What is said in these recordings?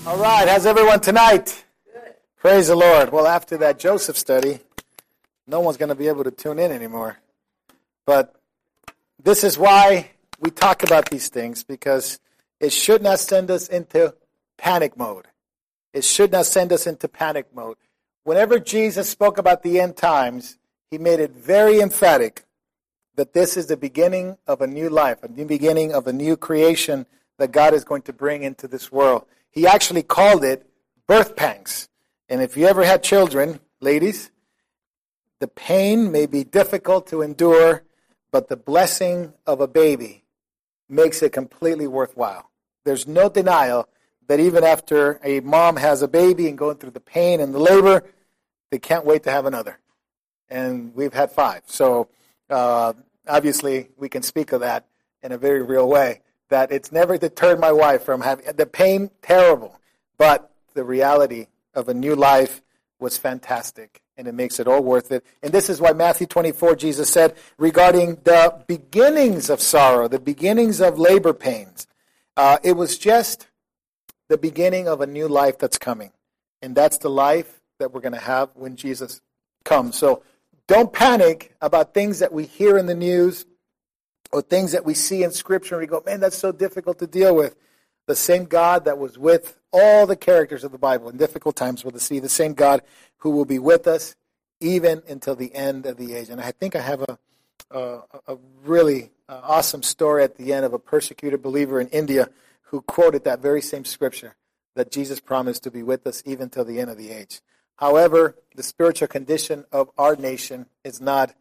All right, how's everyone tonight? Good. Praise the Lord. Well, after that Joseph study, no one's going to be able to tune in anymore. But this is why we talk about these things, because it should not send us into panic mode. It should not send us into panic mode. Whenever Jesus spoke about the end times, he made it very emphatic that this is the beginning of a new life, a new beginning of a new creation that God is going to bring into this world. He actually called it birth pangs. And if you ever had children, ladies, the pain may be difficult to endure, but the blessing of a baby makes it completely worthwhile. There's no denial that even after a mom has a baby and going through the pain and the labor, they can't wait to have another. And we've had 5. So obviously we can speak of that in a very real way, that it's never deterred my wife from having the pain, terrible, but the reality of a new life was fantastic, and it makes it all worth it. And this is why Matthew 24, Jesus said regarding the beginnings of sorrow, the beginnings of labor pains, it was just the beginning of a new life that's coming. And that's the life that we're going to have when Jesus comes. So don't panic about things that we hear in the news or things that we see in Scripture, and we go, man, that's so difficult to deal with. The same God that was with all the characters of the Bible in difficult times will see the same God who will be with us even until the end of the age. And I think I have a really awesome story at the end of a persecuted believer in India who quoted that very same Scripture, that Jesus promised to be with us even till the end of the age. However, the spiritual condition of our nation is not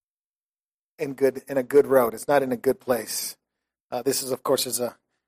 in a good road. It's not in a good place. This is, of course, it's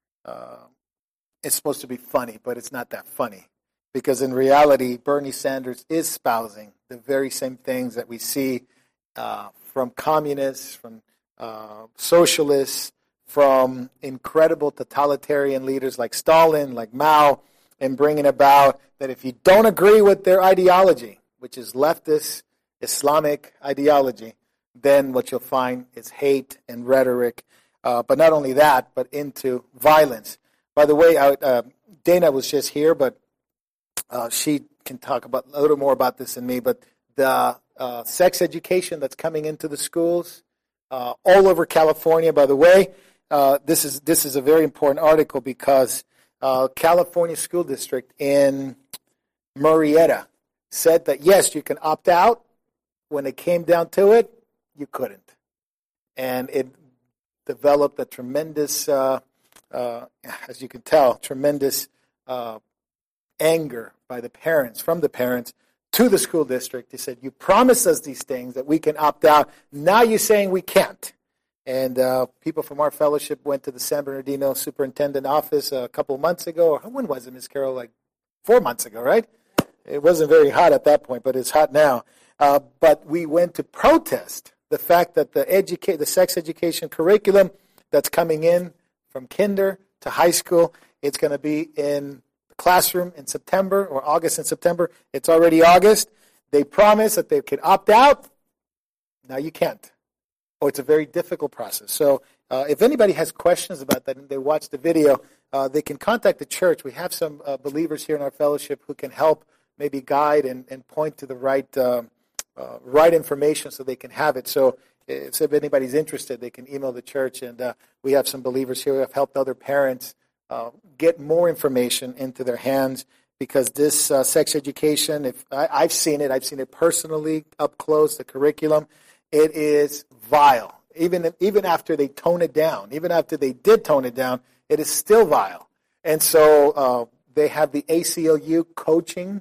supposed to be funny, but it's not that funny, because in reality, Bernie Sanders is espousing the very same things that we see from communists, from socialists, from incredible totalitarian leaders like Stalin, like Mao, and bringing about that if you don't agree with their ideology, which is leftist Islamic ideology, then what you'll find is hate and rhetoric, but not only that, but into violence. By the way, Dana was just here, but she can talk about a little more about this than me, but the sex education that's coming into the schools all over California, by the way, this is a very important article, because California School District in Murrieta said that, yes, you can opt out. When it came down to it, you couldn't. And it developed a tremendous, as you can tell, tremendous anger by the parents, from the parents to the school district. They said, you promised us these things that we can opt out. Now you're saying we can't. And people from our fellowship went to the San Bernardino superintendent office a couple of months ago. Or when was it, Ms. Carroll? Like 4 months ago, right? It wasn't very hot at that point, but it's hot now. But we went to protest the fact that the sex education curriculum that's coming in from kinder to high school, it's going to be in the classroom in September, or August and September. It's already August. They promised that they could opt out. Now you can't. Or it's a very difficult process. So if anybody has questions about that and they watch the video, they can contact the church. We have some believers here in our fellowship who can help maybe guide and point to the right information so they can have it. So if anybody's interested, they can email the church. And we have some believers here who have helped other parents get more information into their hands, because this sex education, I've seen it personally up close, the curriculum. It is vile. Even after they tone it down, even after they did tone it down, it is still vile. And so they have the ACLU coaching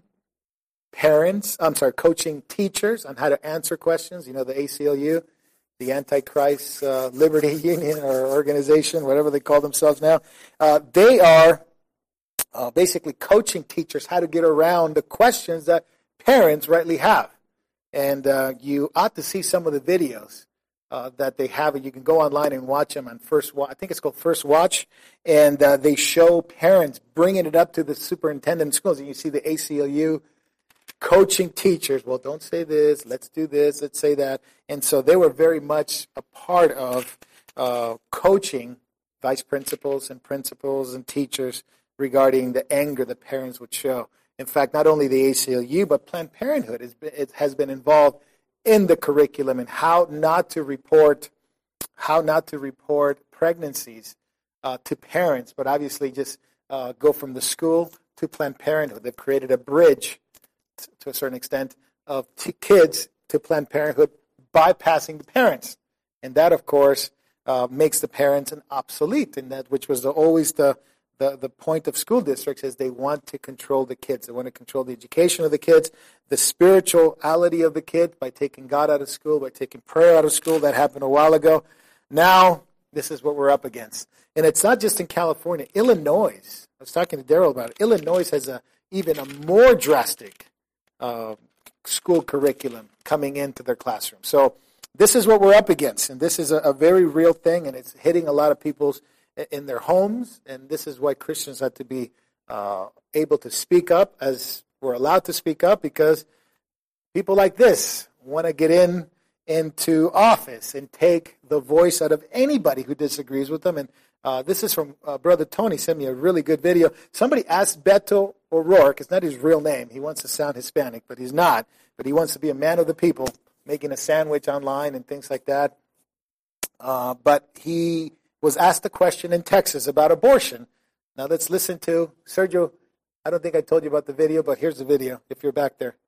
coaching teachers on how to answer questions. You know, the ACLU, the Antichrist Liberty Union or organization, whatever they call themselves now. They are basically coaching teachers how to get around the questions that parents rightly have. And you ought to see some of the videos that they have. You can go online and watch them on First Watch. I think it's called First Watch. And they show parents bringing it up to the superintendent in schools. And you see the ACLU coaching teachers. Well, don't say this. Let's do this. Let's say that. And so they were very much a part of coaching vice principals and principals and teachers regarding the anger the parents would show. In fact, not only the ACLU, but Planned Parenthood has been involved in the curriculum and how not to report pregnancies to parents, but obviously just go from the school to Planned Parenthood. They've created a bridge to a certain extent of kids to Planned Parenthood bypassing the parents. And that, of course, makes the parents an obsolete, and that which was always the point of school districts is they want to control the kids. They want to control the education of the kids, the spirituality of the kid by taking God out of school, by taking prayer out of school. That happened a while ago. Now, this is what we're up against. And it's not just in California. Illinois, I was talking to Daryl about it. Illinois has even a more drastic school curriculum coming into their classroom. So this is what we're up against, and this is a very real thing, and it's hitting a lot of people's in their homes, and this is why Christians have to be able to speak up as we're allowed to speak up, because people like this want to get into office and take the voice out of anybody who disagrees with them. And this is from Brother Tony, sent me a really good video. Somebody asked Beto O'Rourke, it's not his real name, he wants to sound Hispanic, but he's not, but he wants to be a man of the people, making a sandwich online and things like that. But he was asked a question in Texas about abortion. Now let's listen to Sergio. I don't think I told you about the video, but here's the video if you're back there.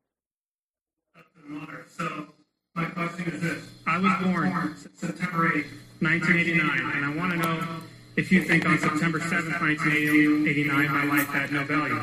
So my question is this. I was born September 8th, 1989, and I want to know if you think on September 7th, 1989, my life had no value.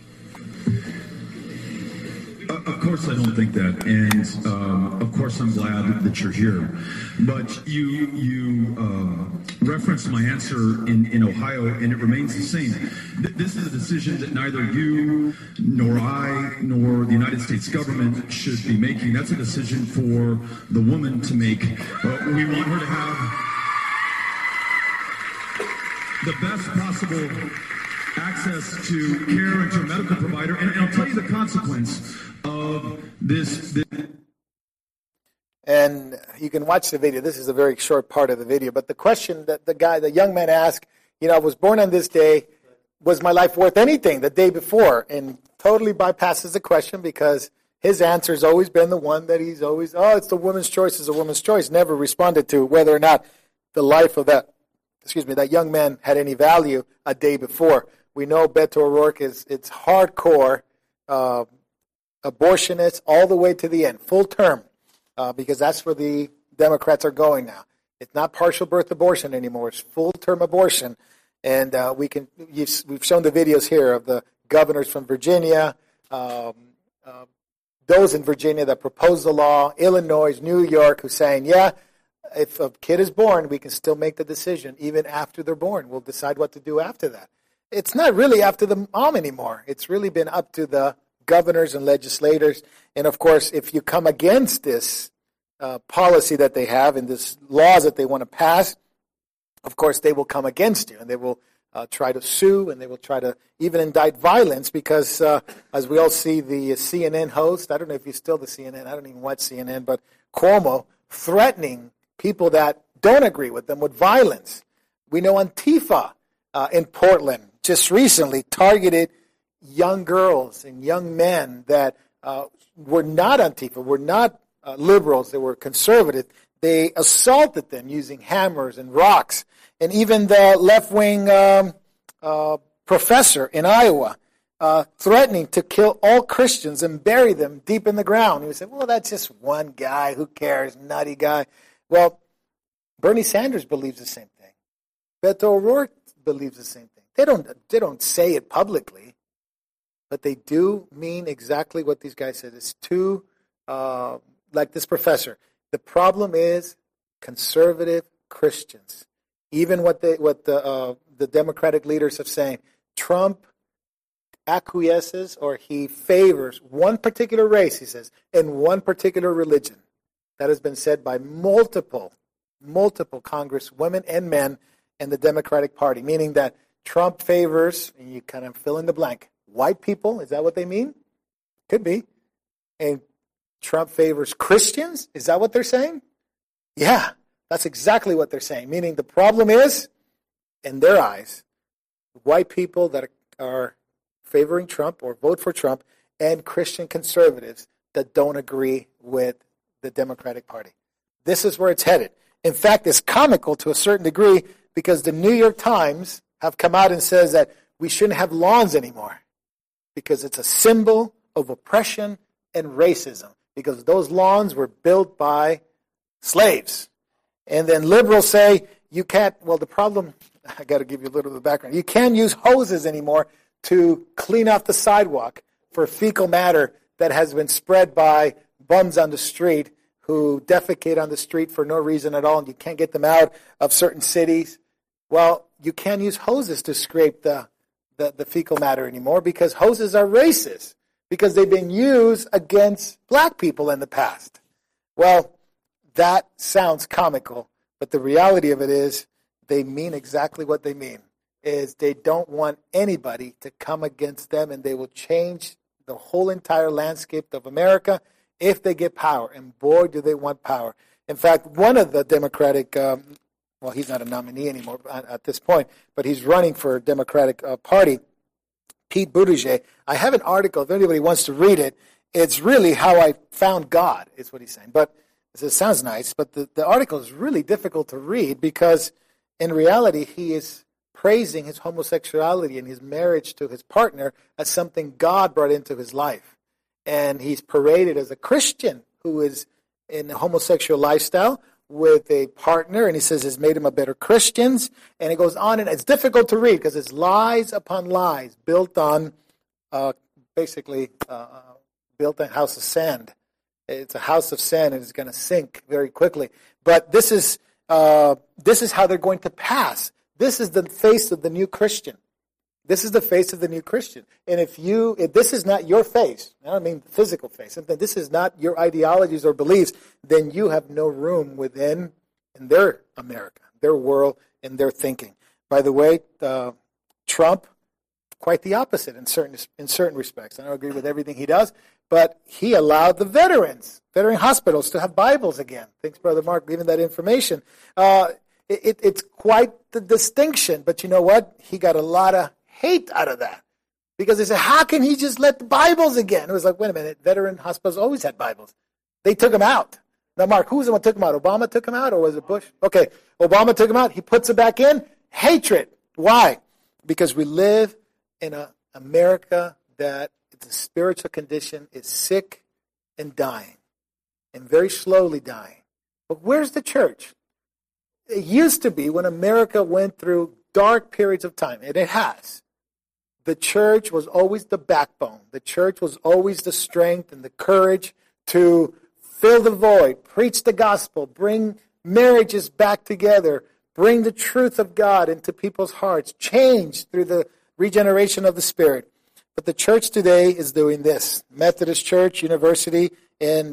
Of course I don't think that, and of course I'm glad that you're here. But you referenced my answer in Ohio, and it remains the same. This is a decision that neither you, nor I, nor the United States government should be making. That's a decision for the woman to make. We want her to have the best possible access to care and to a medical provider. And I'll tell you the consequence of this. And you can watch the video. This is a very short part of the video. But the question that the young man asked, I was born on this day. Was my life worth anything the day before? And totally bypasses the question, because his answer has always been the one that he's always, it's the woman's choice, it's a woman's choice. Never responded to whether or not the life of that young man had any value a day before. We know Beto O'Rourke it's hardcore abortionist all the way to the end, full term, because that's where the Democrats are going now. It's not partial birth abortion anymore; it's full term abortion. And we've shown the videos here of the governors from Virginia, those in Virginia that proposed the law, Illinois, New York, who's saying, if a kid is born, we can still make the decision even after they're born. We'll decide what to do after that. It's not really up to the mom anymore. It's really been up to the governors and legislators. And, of course, if you come against this policy that they have and this laws that they want to pass, of course, they will come against you, and they will try to sue, and they will try to even indict violence, because as we all see, the CNN host, I don't know if he's still the CNN, I don't even watch CNN, but Cuomo threatening people that don't agree with them with violence. We know Antifa in Portland just recently targeted young girls and young men that were not Antifa, were not liberals, they were conservative. They assaulted them using hammers and rocks. And even the left-wing professor in Iowa threatening to kill all Christians and bury them deep in the ground. He would say, well, that's just one guy. Who cares? Nutty guy. Well, Bernie Sanders believes the same thing. Beto O'Rourke believes the same thing. They don't say it publicly, but they do mean exactly what these guys said. It's too, like this professor. The problem is conservative Christians. Even what the Democratic leaders have saying, Trump acquiesces or he favors one particular race, he says, and one particular religion. That has been said by multiple congresswomen and men in the Democratic Party, meaning that Trump favors, and you kind of fill in the blank, white people. Is that what they mean? Could be. And Trump favors Christians. Is that what they're saying? Yeah, that's exactly what they're saying. Meaning the problem is, in their eyes, white people that are favoring Trump or vote for Trump, and Christian conservatives that don't agree with the Democratic Party. This is where it's headed. In fact, it's comical to a certain degree because the New York Times have come out and says that we shouldn't have lawns anymore because it's a symbol of oppression and racism because those lawns were built by slaves. And then liberals say you can't, well, the problem, I got to give you a little bit of background. You can't use hoses anymore to clean off the sidewalk for fecal matter that has been spread by bums on the street who defecate on the street for no reason at all, and you can't get them out of certain cities. Well, you can't use hoses to scrape the fecal matter anymore because hoses are racist, because they've been used against black people in the past. Well, that sounds comical, but the reality of it is they mean exactly what they mean, is they don't want anybody to come against them, and they will change the whole entire landscape of America if they get power. And boy, do they want power. In fact, one of the Democratic, well, he's not a nominee anymore at this point, but he's running for a Democratic Party, Pete Buttigieg. I have an article, if anybody wants to read it. It's really how I found God, is what he's saying. But it sounds nice, but the article is really difficult to read because in reality he is praising his homosexuality and his marriage to his partner as something God brought into his life. And he's paraded as a Christian who is in a homosexual lifestyle with a partner, and he says it's made him a better Christian. And it goes on, and it's difficult to read because it's lies upon lies built on, basically, built on a house of sand. It's a house of sand, and it's going to sink very quickly. But this is how they're going to pass. This is the face of the new Christian. This is the face of the new Christian. And if this is not your face, I don't mean the physical face, if this is not your ideologies or beliefs, then you have no room within in their America, their world, and their thinking. By the way, Trump, quite the opposite in certain respects. I don't agree with everything he does, but he allowed the veteran hospitals to have Bibles again. Thanks, Brother Mark, giving that information. It's quite the distinction, but you know what? He got a lot of hate out of that because they said, how can he just let the Bibles again? It was like, wait a minute, veteran hospitals always had Bibles. They took them out. Now, Mark, who's the one who took them out? Obama took them out, or was it Bush? Okay, Obama took them out. He puts them back in. Hatred. Why? Because we live in an America that its spiritual condition is sick and dying, and very slowly dying. But where's the church? It used to be when America went through dark periods of time, and it has. The church was always the backbone. The church was always the strength and the courage to fill the void, preach the gospel, bring marriages back together, bring the truth of God into people's hearts, change through the regeneration of the Spirit. But the church today is doing this. Methodist Church University in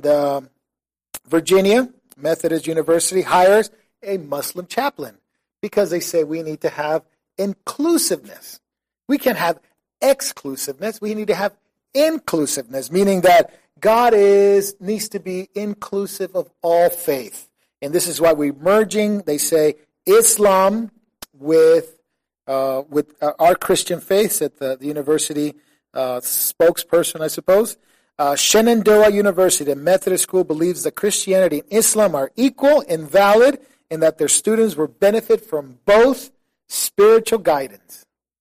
Virginia, Methodist University hires a Muslim chaplain because they say we need to have inclusiveness. We can't have exclusiveness. We need to have inclusiveness, meaning that God needs to be inclusive of all faith. And this is why we're merging, they say, Islam with our Christian faith at the university spokesperson, I suppose. Shenandoah University, the Methodist school, believes that Christianity and Islam are equal and valid and that their students will benefit from both spiritual guidance.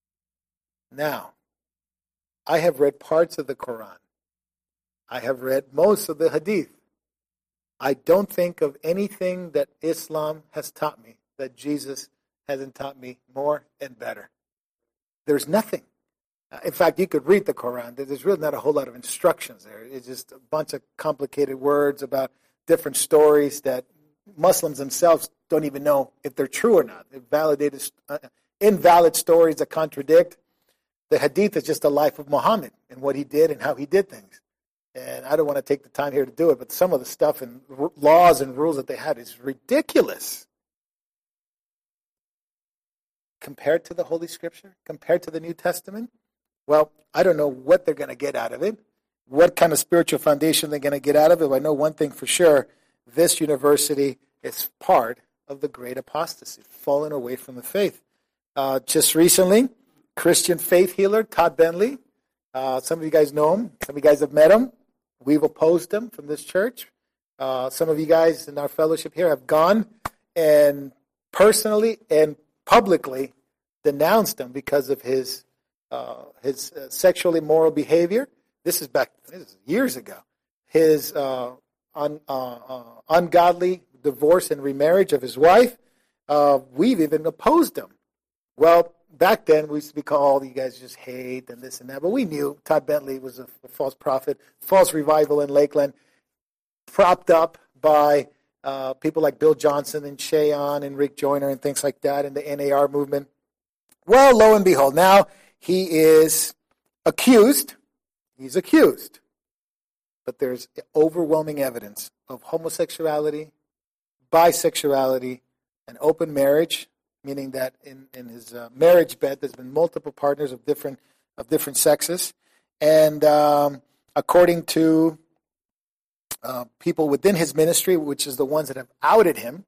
Now, I have read parts of the Quran. I have read most of the Hadith. I don't think of anything that Islam has taught me that Jesus hasn't taught me more and better. There's nothing. In fact, you could read the Quran. There's really not a whole lot of instructions there. It's just a bunch of complicated words about different stories that Muslims themselves don't even know if they're true or not. They're validated, invalid stories that contradict. The Hadith is just the life of Muhammad and what he did and how he did things. And I don't want to take the time here to do it, but some of the stuff and laws and rules that they had is ridiculous. Compared to the Holy Scripture, compared to the New Testament, well, I don't know what they're going to get out of it, what kind of spiritual foundation they're going to get out of it. But I know one thing for sure, this university is part of the great apostasy, falling away from the faith. Just recently, Christian faith healer, Todd Bentley. Some of you guys know him. Some of you guys have met him. We've opposed him from this church. Some of you guys in our fellowship here have gone and personally and publicly denounced him because of his sexually immoral behavior. This is years ago. His ungodly divorce and remarriage of his wife. We've even opposed him. Well, back then we used to be called, you guys just hate and this and that, but we knew Todd Bentley was a false prophet, false revival in Lakeland, propped up by people like Bill Johnson and Shayon and Rick Joyner and things like that in the NAR movement. Well, lo and behold, now he is accused. He's accused. But there's overwhelming evidence of homosexuality, bisexuality, and open marriage, meaning that in his marriage bed there's been multiple partners of different sexes. And according to people within his ministry, which is the ones that have outed him,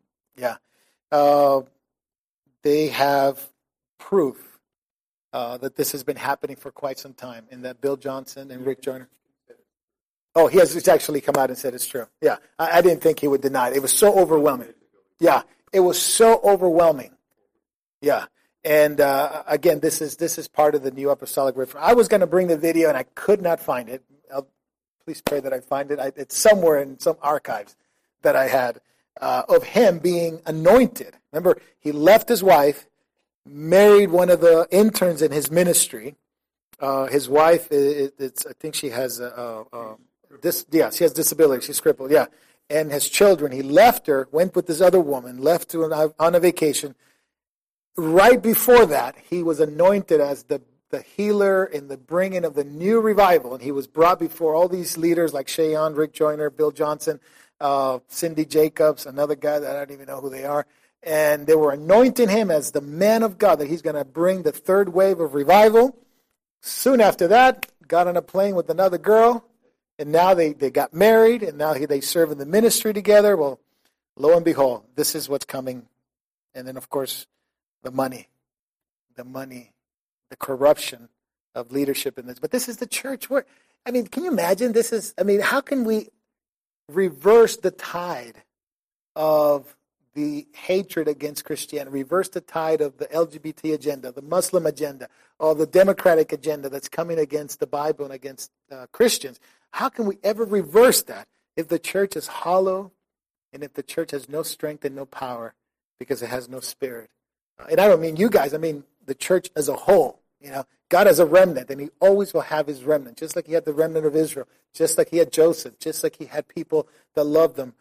they have proof that this has been happening for quite some time, and that Bill Johnson and Rick Joyner. Oh, he has actually come out and said it's true. Yeah, I didn't think he would deny it. It was so overwhelming. Yeah, it was so overwhelming. Yeah, and again, this is part of the New Apostolic Reform. I was going to bring the video, and I could not find it. Please pray that I find it. It's somewhere in some archives that I had of him being anointed. Remember, he left his wife, married one of the interns in his ministry. His wife, I think she has she has disability. She's crippled. Yeah, and his children. He left her, went with this other woman, left on a vacation. Right before that, he was anointed as the healer in the bringing of the new revival, and he was brought before all these leaders like Shayon, Rick Joyner, Bill Johnson, Cindy Jacobs, another guy that I don't even know who they are, and they were anointing him as the man of God, that he's going to bring the third wave of revival. Soon after that, got on a plane with another girl, and now they got married, and now they serve in the ministry together. Well, lo and behold, this is what's coming. And then, of course, the money, the corruption of leadership in this. But this is the church. Can you imagine? How can we reverse the tide of the hatred against Christianity, reverse the tide of the LGBT agenda, the Muslim agenda, or the Democratic agenda that's coming against the Bible and against Christians? How can we ever reverse that if the church is hollow and if the church has no strength and no power because it has no spirit? And I don't mean you guys, I mean the church as a whole. God has a remnant, and he always will have his remnant, just like he had the remnant of Israel, just like he had Joseph, just like he had people that loved them.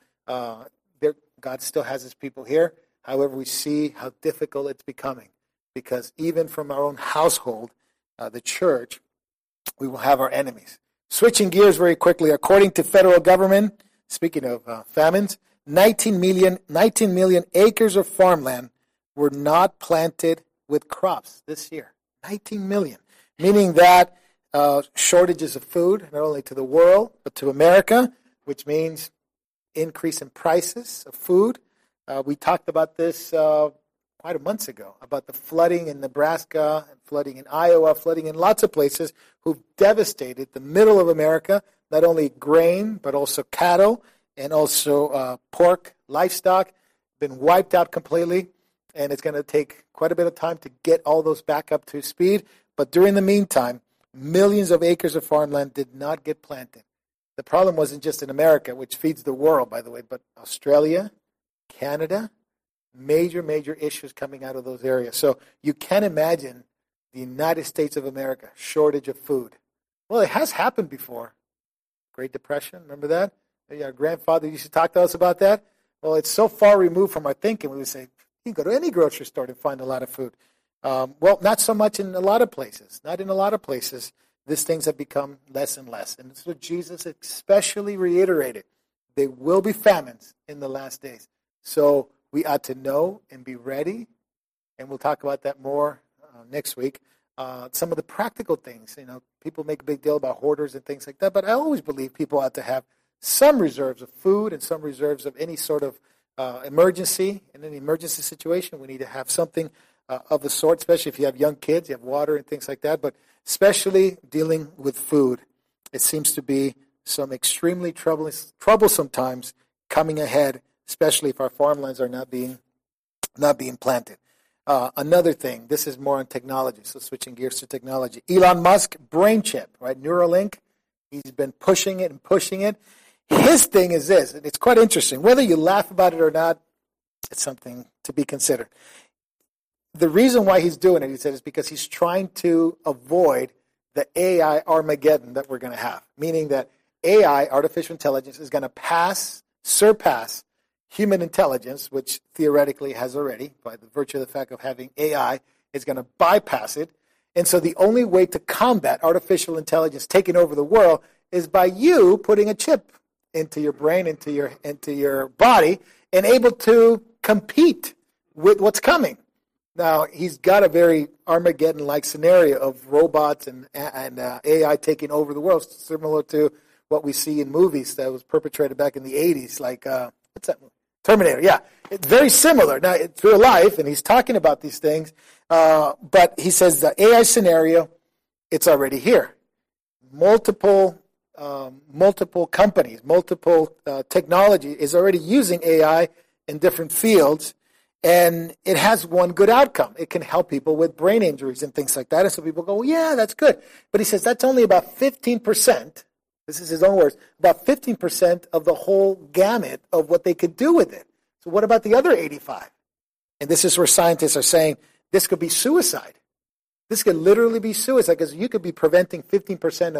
God still has his people here. However, we see how difficult it's becoming, because even from our own household, the church, we will have our enemies. Switching gears very quickly, according to federal government, speaking of famines, 19 million acres of farmland were not planted with crops this year. 19 million, meaning that shortages of food, not only to the world, but to America, which means increase in prices of food. We talked about this quite a month ago, about the flooding in Nebraska, flooding in Iowa, flooding in lots of places, who've devastated the middle of America, not only grain, but also cattle, and also pork, livestock, been wiped out completely. And it's going to take quite a bit of time to get all those back up to speed. But during the meantime, millions of acres of farmland did not get planted. The problem wasn't just in America, which feeds the world, by the way, but Australia, Canada, major issues coming out of those areas. So you can imagine the United States of America, shortage of food. Well, it has happened before. Great Depression, remember that? Our grandfather used to talk to us about that. Well, it's so far removed from our thinking, we would say, you can go to any grocery store and find a lot of food. Well, not so much in a lot of places. Not in a lot of places. These things have become less and less. And that's what Jesus especially reiterated. There will be famines in the last days. So we ought to know and be ready. And we'll talk about that more next week. Some of the practical things. People make a big deal about hoarders and things like that. But I always believe people ought to have some reserves of food and some reserves of any sort of emergency. In an emergency situation, we need to have something of the sort, especially if you have young kids, you have water and things like that, but especially dealing with food. It seems to be some extremely troublesome times coming ahead, especially if our farmlands are not being planted. Another thing, this is more on technology, so switching gears to technology. Elon Musk, brain chip, right? Neuralink, he's been pushing it and pushing it. His thing is this, and it's quite interesting. Whether you laugh about it or not, it's something to be considered. The reason why he's doing it, he said, is because he's trying to avoid the AI Armageddon that we're going to have, meaning that AI, artificial intelligence, is going to surpass human intelligence, which theoretically has already, by the virtue of the fact of having AI, is going to bypass it. And so the only way to combat artificial intelligence taking over the world is by you putting a chip into your brain, into your body, and able to compete with what's coming. Now, he's got a very Armageddon-like scenario of robots and AI taking over the world, similar to what we see in movies that was perpetrated back in the 80s, like, what's that movie? Terminator, yeah. It's very similar. Now, it's real life, and he's talking about these things, but he says the AI scenario, it's already here. Multiple companies, multiple technology is already using AI in different fields, and it has one good outcome. It can help people with brain injuries and things like that. And so people go, well, yeah, that's good. But he says that's only about 15%. This is his own words, about 15% of the whole gamut of what they could do with it. So what about the other 85? And this is where scientists are saying this could be suicide. This could literally be suicide because you could be preventing 15%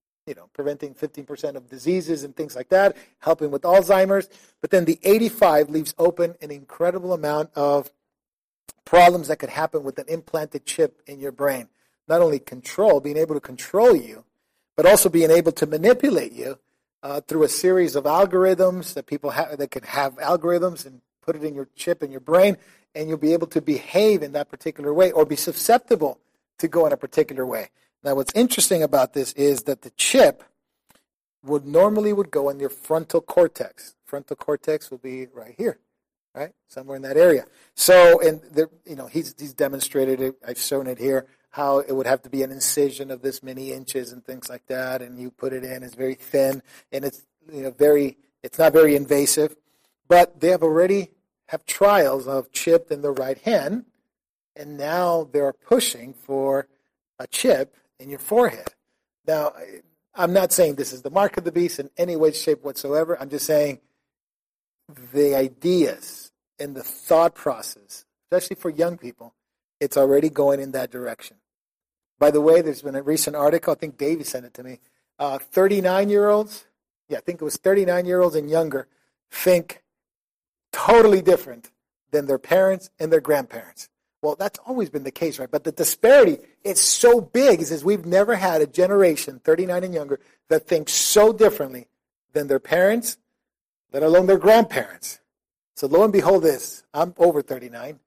of diseases and things like that, helping with Alzheimer's. But then the 85 leaves open an incredible amount of problems that could happen with an implanted chip in your brain. Not only being able to control you, but also being able to manipulate you through a series of algorithms that people have, that could have algorithms and put it in your chip in your brain, and you'll be able to behave in that particular way or be susceptible to go in a particular way. Now, what's interesting about this is that the chip normally would go in your frontal cortex. Frontal cortex will be right here, right, somewhere in that area. So, and he's demonstrated it. I've shown it here. How it would have to be an incision of this many inches and things like that, and you put it in. It's very thin, and it's it's not very invasive. But they already have trials of chip in the right hand, and now they're pushing for a chip in your forehead. Now, I'm not saying this is the mark of the beast in any way, shape whatsoever. I'm just saying the ideas and the thought process, especially for young people, it's already going in that direction. By the way, there's been a recent article, I think Davey sent it to me, 39-year-olds, I think it was 39-year-olds and younger, think totally different than their parents and their grandparents. Well, that's always been the case, right? But the disparity, it's so big. It says we've never had a generation, 39 and younger, that thinks so differently than their parents, let alone their grandparents. So lo and behold I'm over 39.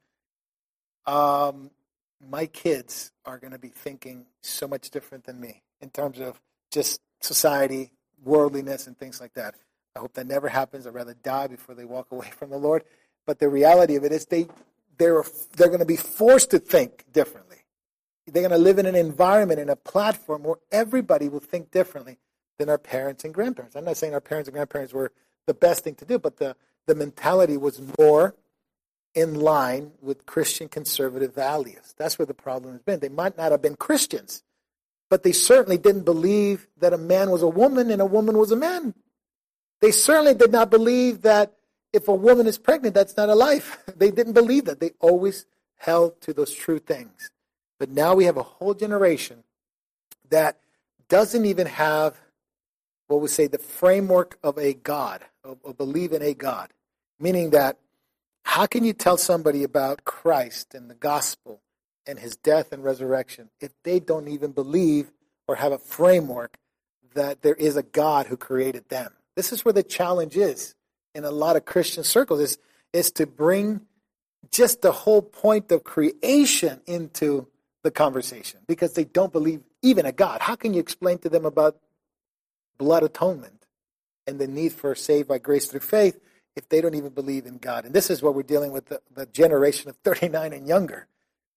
My kids are going to be thinking so much different than me in terms of just society, worldliness, and things like that. I hope that never happens. I'd rather die before they walk away from the Lord. But the reality of it is they're going to be forced to think differently. They're going to live in an environment, in a platform where everybody will think differently than our parents and grandparents. I'm not saying our parents and grandparents were the best thing to do, but the mentality was more in line with Christian conservative values. That's where the problem has been. They might not have been Christians, but they certainly didn't believe that a man was a woman and a woman was a man. They certainly did not believe that if a woman is pregnant, that's not a life. They didn't believe that. They always held to those true things. But now we have a whole generation that doesn't even have, what we say, the framework of a God, of believe in a God. Meaning that how can you tell somebody about Christ and the gospel and his death and resurrection if they don't even believe or have a framework that there is a God who created them? This is where the challenge is in a lot of Christian circles, is to bring just the whole point of creation into the conversation because they don't believe even a God. How can you explain to them about blood atonement and the need for saved by grace through faith if they don't even believe in God? And this is what we're dealing with, the generation of 39 and younger.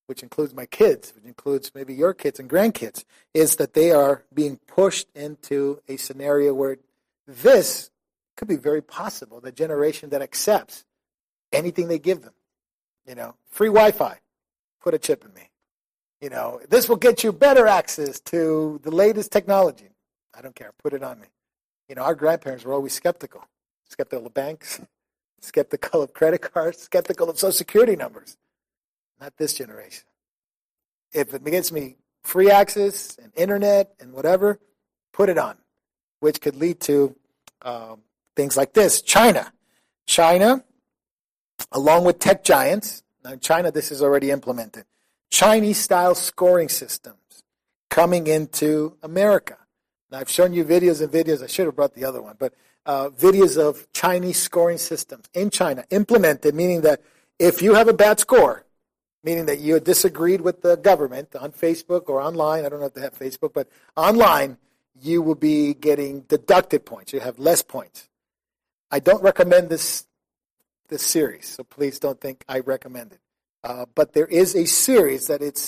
which includes my kids, which includes maybe your kids and grandkids, is that they are being pushed into a scenario where this could be very possible, the generation that accepts anything they give them. Free Wi-Fi, put a chip in me. This will get you better access to the latest technology. I don't care, put it on me. Our grandparents were always skeptical of banks, skeptical of credit cards, skeptical of Social Security numbers. Not this generation. If it gets me free access and internet and whatever, put it on, which could lead to things like this. China, along with tech giants, now in China this is already implemented, Chinese-style scoring systems coming into America. Now I've shown you videos and videos. I should have brought the other one, but videos of Chinese scoring systems in China implemented, meaning that if you have a bad score, meaning that you disagreed with the government on Facebook or online, I don't know if they have Facebook, but online, you will be getting deducted points. You have less points. I don't recommend this series, so please don't think I recommend it. But there is a series that it's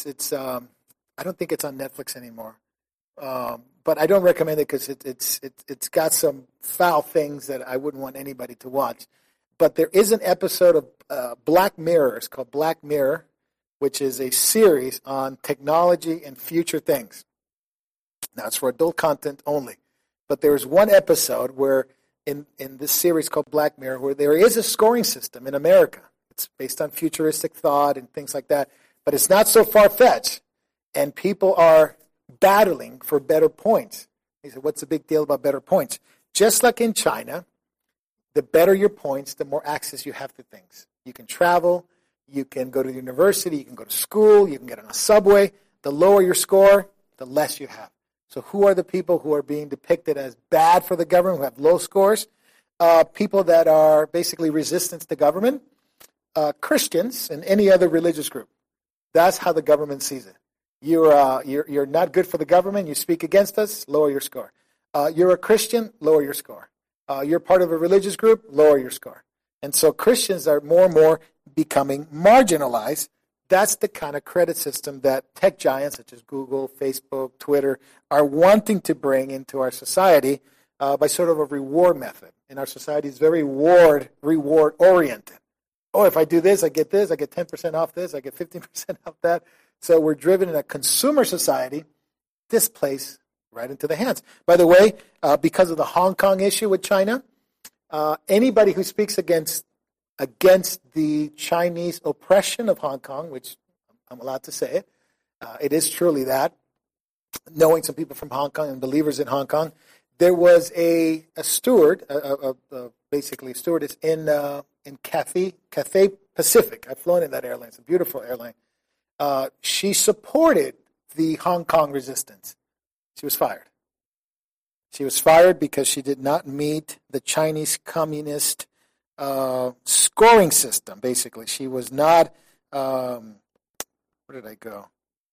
I don't think it's on Netflix anymore. But I don't recommend it because it's got some foul things that I wouldn't want anybody to watch. But there is an episode of Black Mirror. It's called Black Mirror, which is a series on technology and future things. Now, it's for adult content only. But there is one episode where in this series called Black Mirror where there is a scoring system in America. It's based on futuristic thought and things like that. But it's not so far-fetched. And people are battling for better points. He said, what's the big deal about better points? Just like in China, the better your points, the more access you have to things. You can travel. You can go to university, you can go to school, you can get on a subway. The lower your score, the less you have. So who are the people who are being depicted as bad for the government, who have low scores? People that are basically resistant to government, Christians, and any other religious group. That's how the government sees it. You're not good for the government, you speak against us, lower your score. You're a Christian, lower your score. You're part of a religious group, lower your score. And so Christians are more and more becoming marginalized. That's the kind of credit system that tech giants such as Google, Facebook, Twitter are wanting to bring into our society by sort of a reward method. And our society is very reward oriented. Oh, if I do this, I get 10% off this, I get 15% off that. So we're driven in a consumer society. This plays right into the hands. By the way, because of the Hong Kong issue with China, anybody who speaks against the Chinese oppression of Hong Kong, which I'm allowed to say it is truly that, knowing some people from Hong Kong and believers in Hong Kong, there was a steward, basically a stewardess in Cathay Pacific. I've flown in that airline. It's a beautiful airline. She supported the Hong Kong resistance. She was fired. She was fired because she did not meet the Chinese communist scoring system, basically. She was not, where did I go?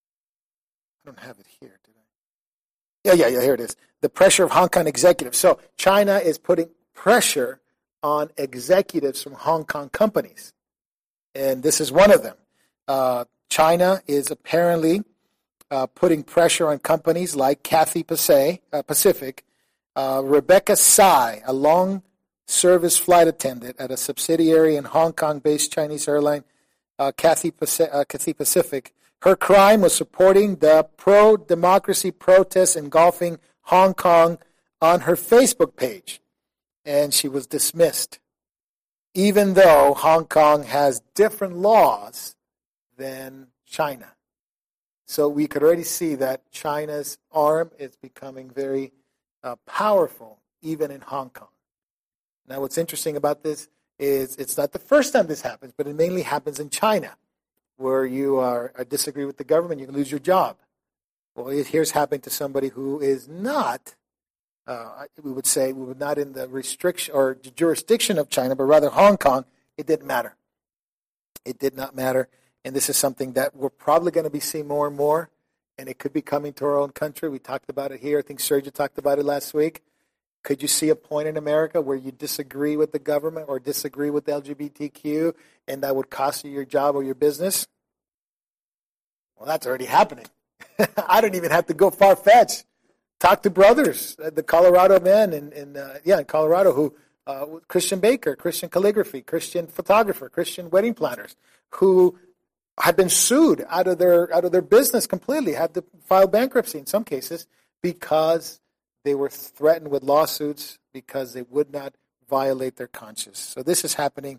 I don't have it here, did I? Yeah, here it is. The pressure of Hong Kong executives. So China is putting pressure on executives from Hong Kong companies. And this is one of them. China is apparently putting pressure on companies like Cathay Pacific. Rebecca Tsai, a long-service flight attendant at a subsidiary in Hong Kong-based Chinese airline, Cathay Pacific. Her crime was supporting the pro-democracy protests engulfing Hong Kong on her Facebook page. And she was dismissed, even though Hong Kong has different laws than China. So we could already see that China's arm is becoming very powerful, even in Hong Kong. Now, what's interesting about this is it's not the first time this happens, but it mainly happens in China, where you disagree with the government, you can lose your job. Well, here's happening to somebody who is not, we would not in the restriction or the jurisdiction of China, but rather Hong Kong. It didn't matter. It did not matter. And this is something that we're probably going to be seeing more and more, and it could be coming to our own country. We talked about it here. I think Sergio talked about it last week. Could you see a point in America where you disagree with the government or disagree with the LGBTQ, and that would cost you your job or your business? Well, that's already happening. I don't even have to go far-fetched. Talk to brothers, the Colorado men in Colorado who, Christian baker, Christian calligraphy, Christian photographer, Christian wedding planners who have been sued out of their business completely, had to file bankruptcy in some cases because they were threatened with lawsuits because they would not violate their conscience. So this is happening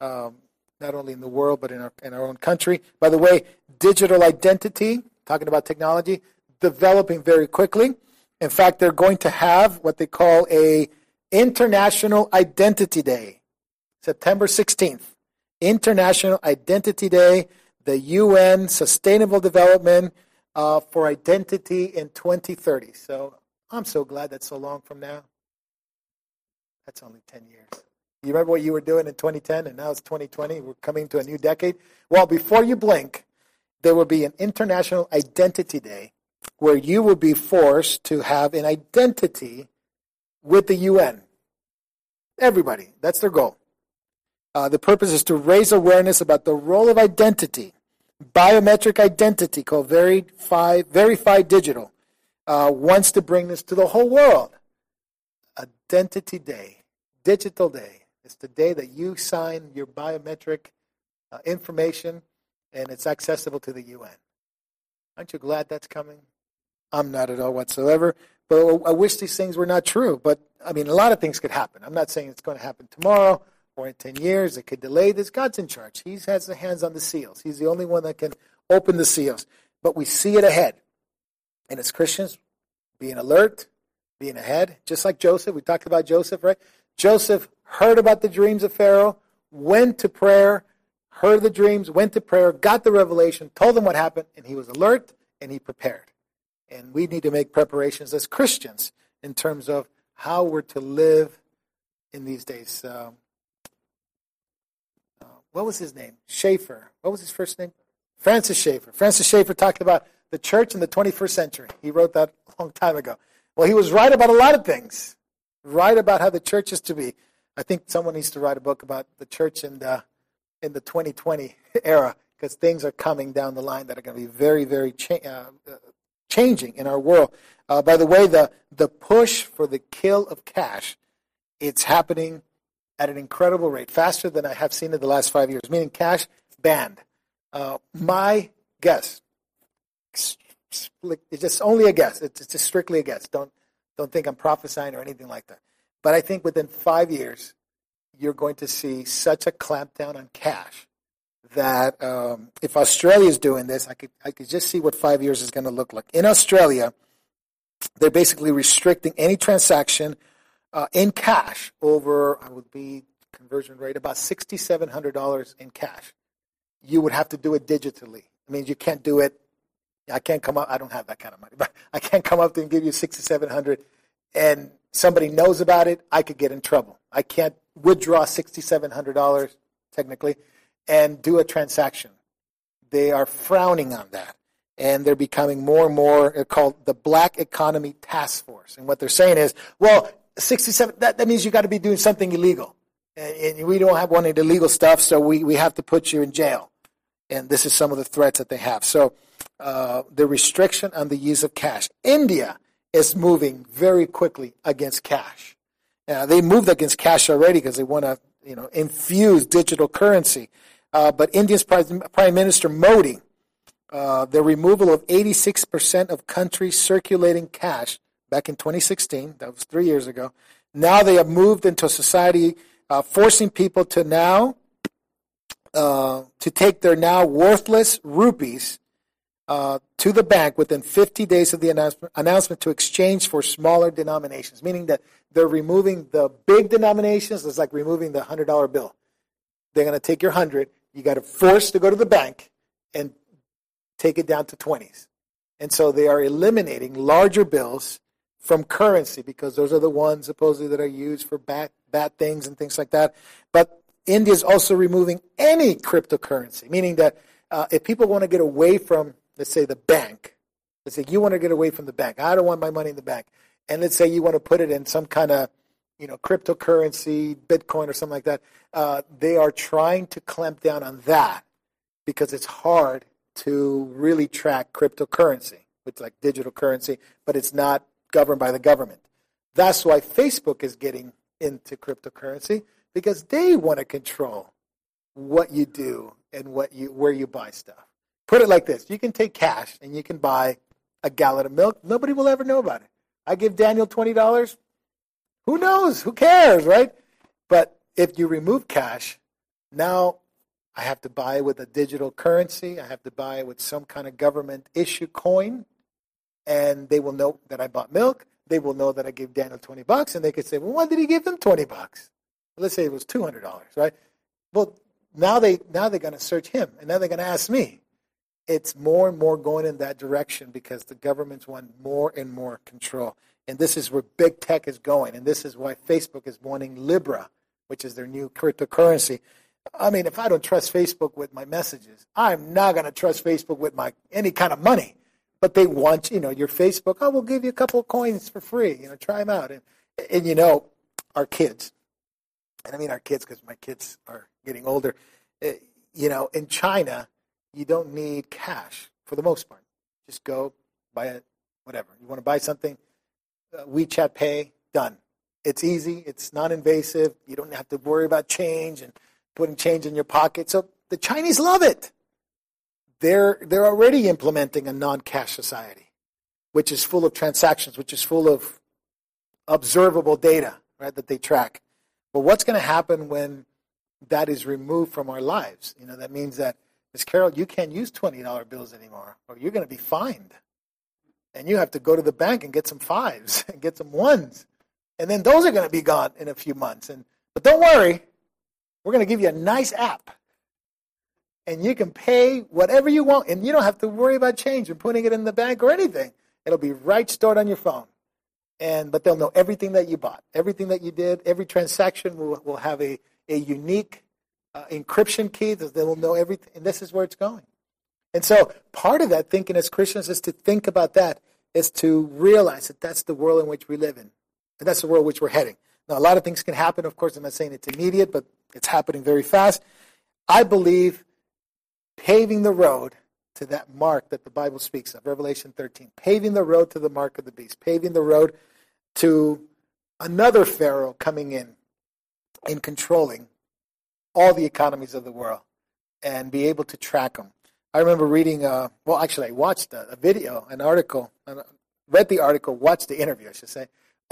not only in the world but in our own country. By the way, digital identity, talking about technology, developing very quickly. In fact, they're going to have what they call a International Identity Day, September 16th. International Identity Day, the UN Sustainable Development for Identity in 2030. So I'm so glad that's so long from now. That's only 10 years. You remember what you were doing in 2010 and now it's 2020? We're coming to a new decade. Well, before you blink, there will be an International Identity Day where you will be forced to have an identity with the UN. Everybody. That's their goal. The purpose is to raise awareness about the role of identity, biometric identity called Verified Digital, wants to bring this to the whole world. Identity Day, Digital Day. It's the day that you sign your biometric information and it's accessible to the UN. Aren't you glad that's coming? I'm not at all whatsoever. But I wish these things were not true. But, I mean, a lot of things could happen. I'm not saying it's going to happen tomorrow or in 10 years. It could delay this. God's in charge. He has the hands on the seals. He's the only one that can open the seals. But we see it ahead. And as Christians, being alert, being ahead, just like Joseph. We talked about Joseph, right? Joseph heard about the dreams of Pharaoh, went to prayer, heard the dreams, went to prayer, got the revelation, told them what happened, and he was alert and he prepared. And we need to make preparations as Christians in terms of how we're to live in these days. What was his name? Schaeffer. What was his first name? Francis Schaeffer. Francis Schaeffer talked about the church in the 21st century. He wrote that a long time ago. Well, he was right about a lot of things. Right about how the church is to be. I think someone needs to write a book about the church in the 2020 era, because things are coming down the line that are going to be very, very changing in our world. By the way, the push for the kill of cash, it's happening at an incredible rate, faster than I have seen in the last 5 years, meaning cash banned. My guess, it's just only a guess. It's just strictly a guess. Don't think I'm prophesying or anything like that. But I think within 5 years, you're going to see such a clampdown on cash that if Australia is doing this, I could just see what 5 years is going to look like. In Australia, they're basically restricting any transaction in cash over, I would be conversion rate, about $6,700 in cash. You would have to do it digitally. I mean, you can't do it. I can't come up. I don't have that kind of money, but I can't come up and give you $6,700, and somebody knows about it. I could get in trouble. I can't withdraw $6,700 technically and do a transaction. They are frowning on that, and they're becoming more and more called the Black Economy Task Force. And what they're saying is, well, 67. That means you got to be doing something illegal, and we don't have one of the illegal stuff, so we have to put you in jail. And this is some of the threats that they have. So the restriction on the use of cash. India is moving very quickly against cash. They moved against cash already because they want to, infuse digital currency. But India's Prime Minister Modi, the removal of 86% of countries circulating cash back in 2016, that was 3 years ago. Now they have moved into a society forcing people to now to take their now worthless rupees to the bank within 50 days of the announcement to exchange for smaller denominations, meaning that they're removing the big denominations. It's like removing the $100 bill. They're going to take your 100. You got to force to go to the bank and take it down to 20s. And so they are eliminating larger bills from currency because those are the ones supposedly that are used for bad things and things like that. But India is also removing any cryptocurrency, meaning that if people want to get away from, let's say, the bank, let's say you want to get away from the bank. I don't want my money in the bank. And let's say you want to put it in some kind of, cryptocurrency, Bitcoin or something like that. They are trying to clamp down on that because it's hard to really track cryptocurrency. It's like digital currency, but it's not governed by the government. That's why Facebook is getting into cryptocurrency, because they want to control what you do and where you buy stuff. Put it like this. You can take cash and you can buy a gallon of milk. Nobody will ever know about it. I give Daniel $20. Who knows? Who cares, right? But if you remove cash, now I have to buy with a digital currency. I have to buy with some kind of government issue coin. And they will know that I bought milk. They will know that I gave Daniel $20. And they could say, well, why did he give them $20? Let's say it was $200, right? Well, now they're going to search him. And now they're going to ask me. It's more and more going in that direction because the governments want more and more control. And this is where big tech is going. And this is why Facebook is wanting Libra, which is their new cryptocurrency. I mean, if I don't trust Facebook with my messages, I'm not going to trust Facebook with any kind of money. But they want, your Facebook, we'll give you a couple of coins for free. Try them out. And our kids, and I mean our kids because my kids are getting older, in China, you don't need cash for the most part. Just go buy it, whatever. You want to buy something, WeChat Pay, done. It's easy. It's non-invasive. You don't have to worry about change and putting change in your pocket. So the Chinese love it. They're already implementing a non-cash society, which is full of transactions, which is full of observable data, right, that they track. But what's going to happen when that is removed from our lives? That means that, Ms. Carol, you can't use $20 bills anymore, or you're going to be fined. And you have to go to the bank and get some fives and get some ones. And then those are going to be gone in a few months. But don't worry, we're going to give you a nice app. And you can pay whatever you want, and you don't have to worry about change and putting it in the bank or anything. It'll be right stored on your phone. But they'll know everything that you bought, everything that you did. Every transaction will have a unique encryption key that they will know everything, and this is where it's going. And so part of that thinking as Christians is to think about that, is to realize that that's the world in which we live in, and that's the world in which we're heading. Now, a lot of things can happen. Of course, I'm not saying it's immediate, but it's happening very fast. I believe paving the road to that mark that the Bible speaks of, Revelation 13, paving the road to the mark of the beast, paving the road to another Pharaoh coming in and controlling all the economies of the world and be able to track them. I remember reading, I watched a video, an article, read the article, watched the interview, I should say,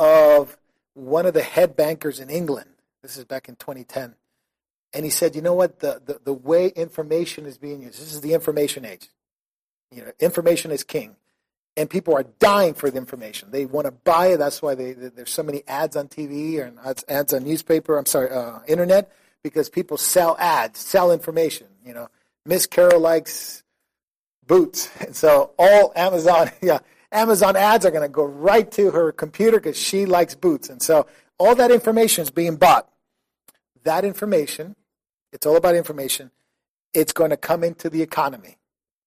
of one of the head bankers in England. This is back in 2010. And he said, you know what, the way information is being used, this is the information age. Information is king. And people are dying for the information. They want to buy it. That's why there's so many ads on TV and ads on internet, because people sell ads, sell information. Miss Carol likes boots. And so all Amazon ads are going to go right to her computer because she likes boots. And so all that information is being bought. That information, it's all about information. It's going to come into the economy.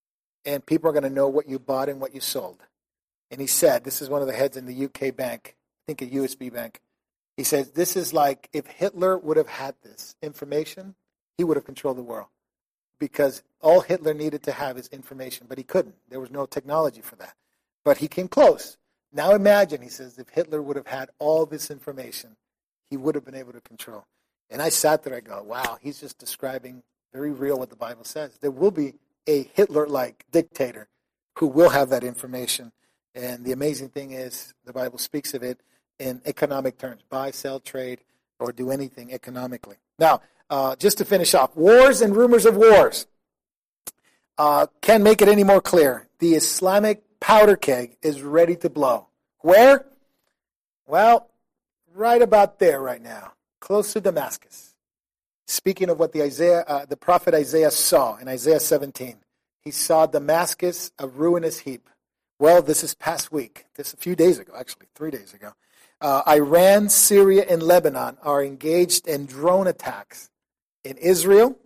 And people are going to know what you bought and what you sold. And he said, this is one of the heads in the UK bank, I think a USB bank. He says, this is like if Hitler would have had this information, he would have controlled the world. Because all Hitler needed to have is information, but he couldn't. There was no technology for that. But he came close. Now imagine, he says, if Hitler would have had all this information, he would have been able to control. And I sat there, I go, wow, he's just describing very real what the Bible says. There will be a Hitler-like dictator who will have that information. And the amazing thing is the Bible speaks of it in economic terms. Buy, sell, trade, or do anything economically. Now, just to finish off, wars and rumors of wars. Can't make it any more clear. The Islamic powder keg is ready to blow. Where? Well, right about there right now, close to Damascus. Speaking of what the prophet Isaiah saw in Isaiah 17, he saw Damascus a ruinous heap. Well, this is past week. This a few days ago, actually, 3 days ago. Iran, Syria, and Lebanon are engaged in drone attacks in Israel.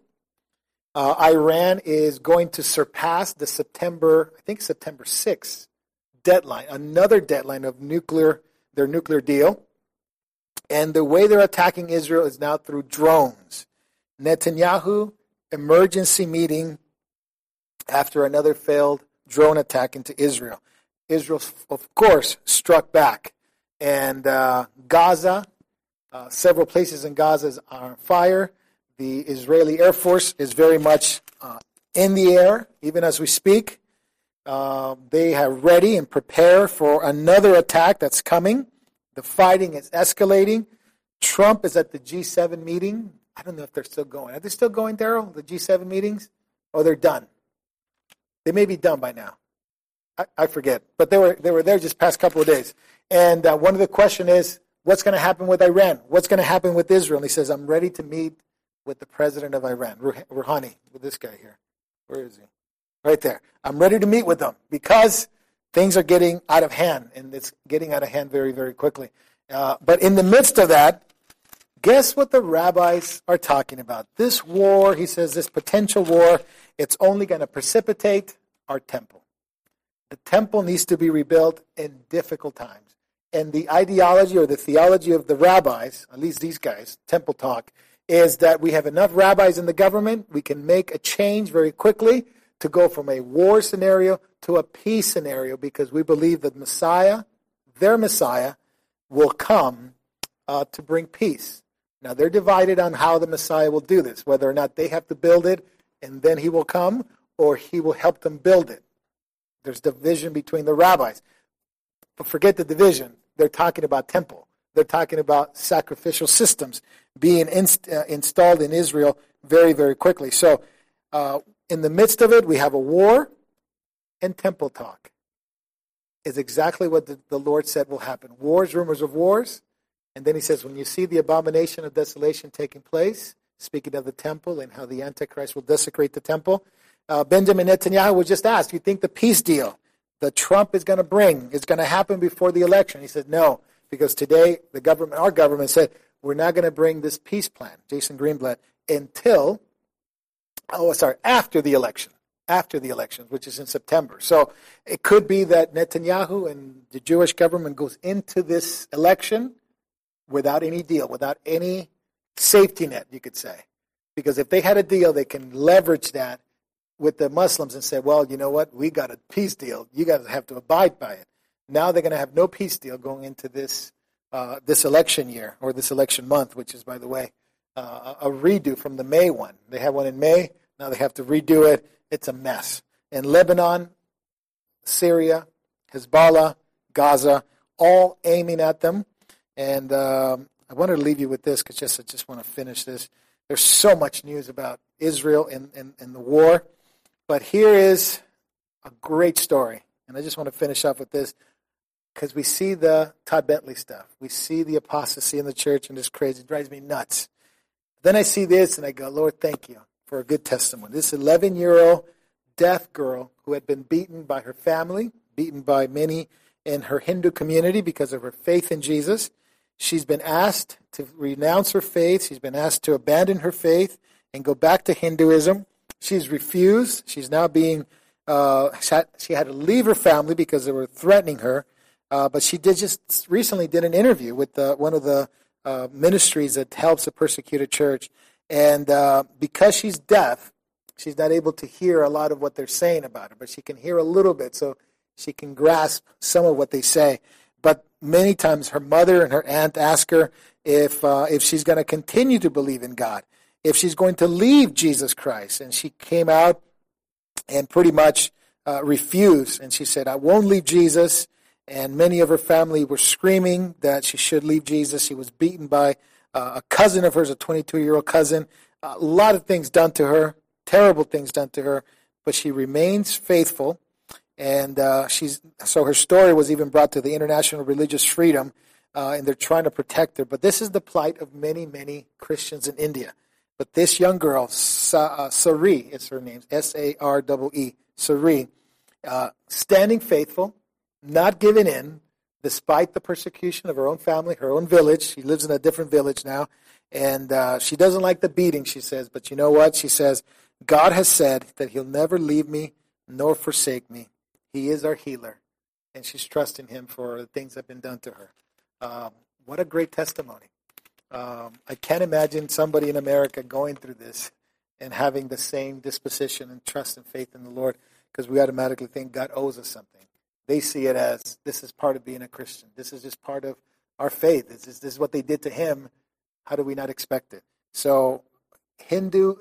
Iran is going to surpass the September 6th deadline, another deadline of their nuclear deal. And the way they're attacking Israel is now through drones. Netanyahu emergency meeting after another failed drone attack into Israel. Israel, of course, struck back. And Gaza, several places in Gaza are on fire. The Israeli Air Force is very much in the air, even as we speak. They are ready and prepare for another attack that's coming. The fighting is escalating. Trump is at the G7 meeting. I don't know if they're still going. Are they still going, Daryl, the G7 meetings? Or they're done? They may be done by now. I forget. But they were there just past couple of days. And one of the question is, what's going to happen with Iran? What's going to happen with Israel? And he says, I'm ready to meet with the president of Iran, Rouhani, with this guy here. Where is he? Right there. I'm ready to meet with them because things are getting out of hand, and it's getting out of hand very, very quickly. But in the midst of that, guess what the rabbis are talking about? This war, he says, this potential war, it's only going to precipitate our temple. The temple needs to be rebuilt in difficult times. And the ideology or the theology of the rabbis, at least these guys, Temple Talk, is that we have enough rabbis in the government, we can make a change very quickly to go from a war scenario to a peace scenario because we believe that Messiah, their Messiah, will come to bring peace. Now, they're divided on how the Messiah will do this, whether or not they have to build it and then he will come, or he will help them build it. There's division between the rabbis. But forget the division. They're talking about temple. They're talking about sacrificial systems being installed in Israel very, very quickly. So in the midst of it, we have a war and temple talk. Is exactly what the Lord said will happen. Wars, rumors of wars. And then he says, when you see the abomination of desolation taking place, speaking of the temple and how the Antichrist will desecrate the temple, Benjamin Netanyahu was just asked, do you think the peace deal that Trump is going to bring is going to happen before the election? He said, no, because today our government said, we're not going to bring this peace plan, Jason Greenblatt, after the election, which is in September. So it could be that Netanyahu and the Jewish government goes into this election without any deal, without any safety net, you could say. Because if they had a deal, they can leverage that with the Muslims and say, well, you know what, we got a peace deal. You guys have to abide by it. Now they're going to have no peace deal going into this election year or this election month, which is, by the way, a redo from the May one. They had one in May. Now they have to redo it. It's a mess. In Lebanon, Syria, Hezbollah, Gaza, all aiming at them. And I wanted to leave you with this because I just want to finish this. There's so much news about Israel and the war. But here is a great story. And I just want to finish off with this because we see the Todd Bentley stuff. We see the apostasy in the church, and it's crazy. It drives me nuts. Then I see this, and I go, Lord, thank you for a good testimony. This 11-year-old deaf girl who had been beaten by her family, beaten by many in her Hindu community because of her faith in Jesus. She's been asked to renounce her faith. She's been asked to abandon her faith and go back to Hinduism. She's refused. She's now being, she had to leave her family because they were threatening her. But she just recently did an interview with one of the ministries that helps a persecuted church. And because she's deaf, she's not able to hear a lot of what they're saying about her, but she can hear a little bit, so she can grasp some of what they say. But many times her mother and her aunt ask her if she's going to continue to believe in God, if she's going to leave Jesus Christ. And she came out and pretty much refused. And she said, I won't leave Jesus. And many of her family were screaming that she should leave Jesus. She was beaten by a cousin of hers, a 22-year-old cousin. A lot of things done to her, terrible things done to her. But she remains faithful. And so her story was even brought to the International Religious Freedom, and they're trying to protect her. But this is the plight of many, many Christians in India. But this young girl, Sari, is her name, S-A-R-E-E, Sari, standing faithful, not giving in, despite the persecution of her own family, her own village. She lives in a different village now, and she doesn't like the beating, she says. But you know what? She says, God has said that he'll never leave me nor forsake me. He is our healer, and she's trusting him for the things that have been done to her. What a great testimony. I can't imagine somebody in America going through this and having the same disposition and trust and faith in the Lord, because we automatically think God owes us something. They see it as, this is part of being a Christian. This is just part of our faith. This is what they did to him. How do we not expect it? So Hindu,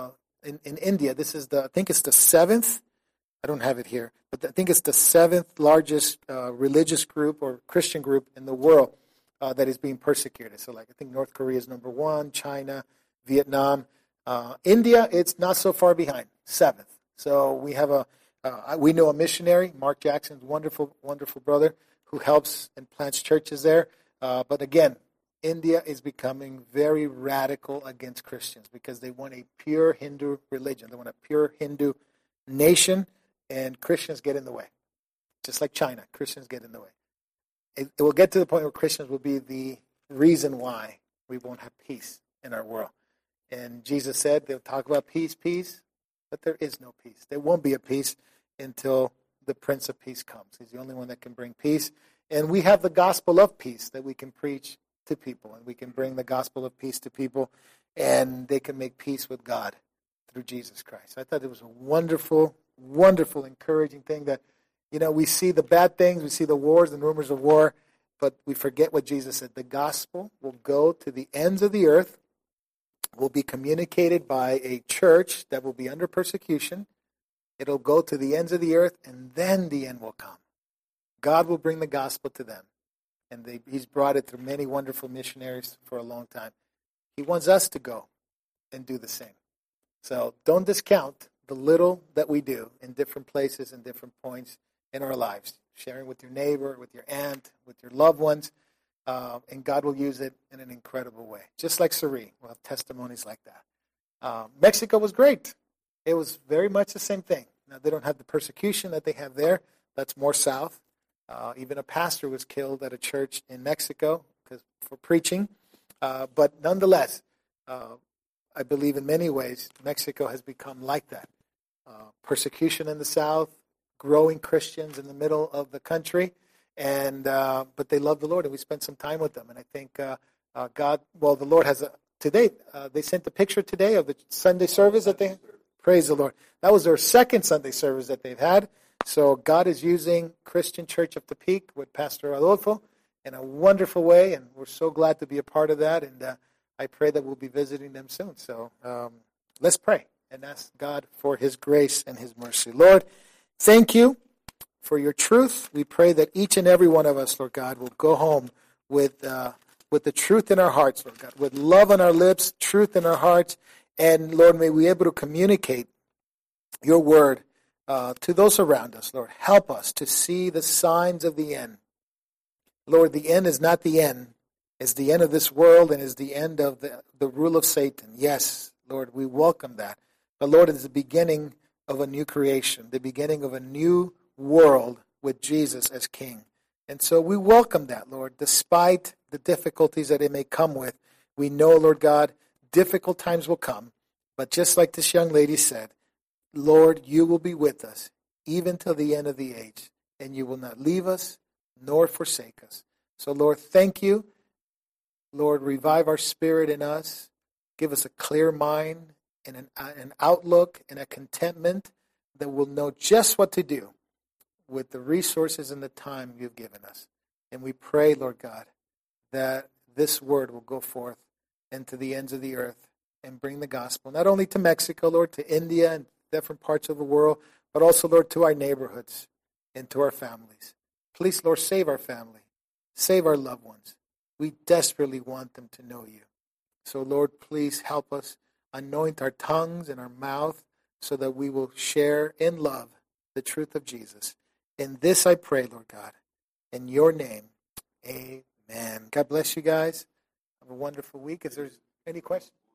in India, this is I think it's the 7th, I don't have it here, but I think it's the 7th largest religious group or Christian group in the world that is being persecuted. So like I think North Korea is number 1, China, Vietnam. India, it's not so far behind, 7th. So we have we know a missionary, Mark Jackson's wonderful, wonderful brother, who helps and plants churches there. But again, India is becoming very radical against Christians because they want a pure Hindu religion. They want a pure Hindu nation, and Christians get in the way. Just like China, Christians get in the way. It will get to the point where Christians will be the reason why we won't have peace in our world. And Jesus said they'll talk about peace, peace, but there is no peace. There won't be a peace until the Prince of Peace comes. He's the only one that can bring peace. And we have the gospel of peace that we can preach to people, and we can bring the gospel of peace to people, and they can make peace with God through Jesus Christ. I thought it was a wonderful, wonderful, encouraging thing that, we see the bad things, we see the wars and rumors of war, but we forget what Jesus said. The gospel will go to the ends of the earth, will be communicated by a church that will be under persecution. It'll go to the ends of the earth, and then the end will come. God will bring the gospel to them. And he's brought it through many wonderful missionaries for a long time. He wants us to go and do the same. So don't discount the little that we do in different places and different points in our lives. Sharing with your neighbor, with your aunt, with your loved ones. And God will use it in an incredible way. Just like Suri. We'll have testimonies like that. Mexico was great. It was very much the same thing. Now, they don't have the persecution that they have there. That's more south. Even a pastor was killed at a church in Mexico for preaching. But nonetheless, I believe in many ways Mexico has become like that. Persecution in the south, growing Christians in the middle of the country, but they love the Lord, and we spent some time with them. And I think the Lord has today. They sent a picture today of the Sunday service that they had. Praise the Lord. That was their second Sunday service that they've had. So God is using Christian Church of Tepic with Pastor Adolfo in a wonderful way, and we're so glad to be a part of that, and I pray that we'll be visiting them soon. So let's pray and ask God for his grace and his mercy. Lord, thank you for your truth. We pray that each and every one of us, Lord God, will go home with the truth in our hearts, Lord God, with love on our lips, truth in our hearts, and Lord, may we be able to communicate your word to those around us. Lord, help us to see the signs of the end. Lord, the end is not the end. It's the end of this world and is the end of the rule of Satan. Yes, Lord, we welcome that. But Lord, it's the beginning of a new creation, the beginning of a new world with Jesus as King. And so we welcome that, Lord, despite the difficulties that it may come with. We know, Lord God, difficult times will come. But just like this young lady said, Lord, you will be with us even till the end of the age, and you will not leave us nor forsake us. So, Lord, thank you. Lord, revive our spirit in us. Give us a clear mind and an outlook and a contentment that will know just what to do with the resources and the time you've given us. And we pray, Lord God, that this word will go forth into the ends of the earth and bring the gospel, not only to Mexico, Lord, to India and different parts of the world, but also, Lord, to our neighborhoods and to our families. Please, Lord, save our family. Save our loved ones. We desperately want them to know you. So, Lord, please help us anoint our tongues and our mouth so that we will share in love the truth of Jesus. In this I pray, Lord God, in your name, amen. God bless you guys. Have a wonderful week. If there's any questions.